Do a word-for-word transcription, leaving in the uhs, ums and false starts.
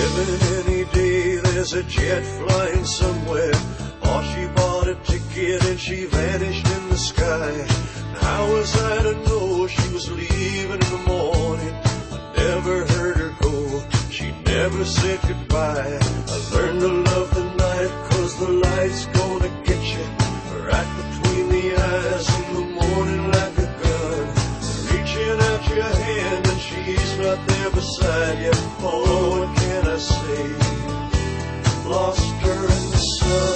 Heaven any day, there's a jet flying somewhere. Or she bought a ticket and she vanished in the sky. And how was I to know she was leaving in the morning? I never heard her go, she never said goodbye. I learned to love the night, cause the light's gonna get you right between the eyes in the morning like a gun. Reaching out your hand and she's not there beside you. Oh, what can I say? Lost her in the sun.